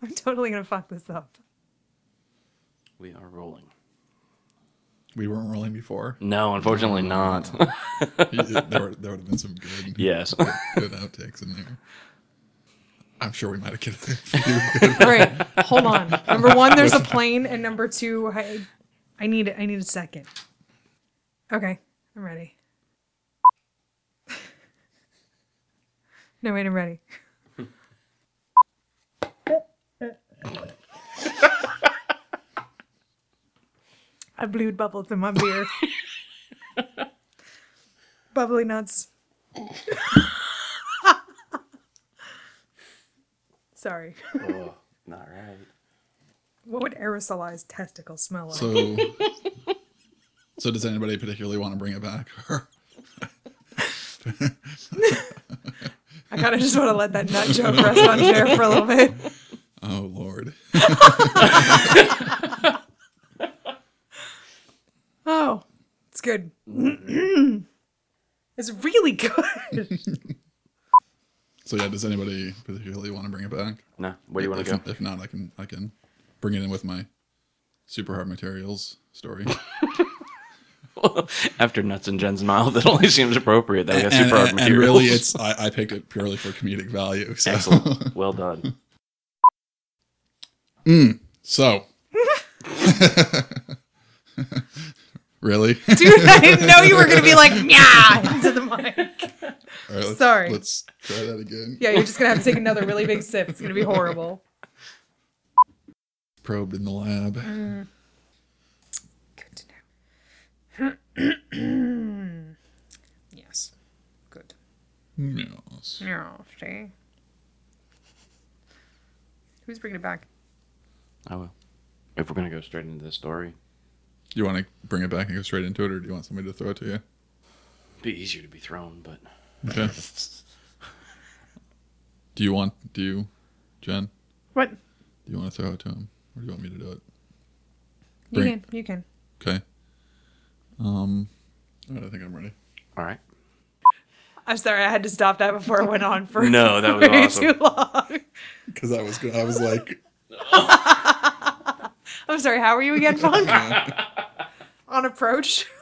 I'm totally going to fuck this up. We are rolling. We weren't rolling before. No, unfortunately not. There would have been some good, Yes. good outtakes in there. I'm sure we might have get a few. All right, hold on. Number one, there's a plane, and number two, I need a second. Okay, I'm ready. No, wait, I'm ready. I blew bubbles in my beer. Bubbly nuts. Sorry. Oh, not right. What would aerosolized testicles smell like? So does anybody particularly want to bring it back? I kind of just want to let that nut joke rest on chair for a little bit. Oh, Lord. Oh, it's good. It's really good. So yeah, does anybody particularly want to bring it back? No. Where do you want to go? If not, I can bring it in with my super hard materials story. After Nuts and Jen's mouth, it only seems appropriate that we have super hard materials. And really, I picked it purely for comedic value. So. Excellent. Well done. So. Really? Dude, I didn't know you were going to be like, yeah, into the mic. All right, Sorry. Let's try that again. Yeah, you're just going to have to take another really big sip. It's going to be horrible. Probed in the lab. Good to know. Yes. Good. Yes. Yeah, see? Who's bringing it back? I will. If we're going to go straight into the story. Do you want to bring it back and go straight into it, or do you want somebody to throw it to you? It'd be easier to be thrown, but... Okay. Do you, Jen? What? Do you want to throw it to him, or do you want me to do it? You can. Okay. All right, I think I'm ready. All right. I'm sorry, I had to stop that before I went on for No, that was way awesome. too long. Because I was like, I'm sorry, how are you again, Funk? On approach?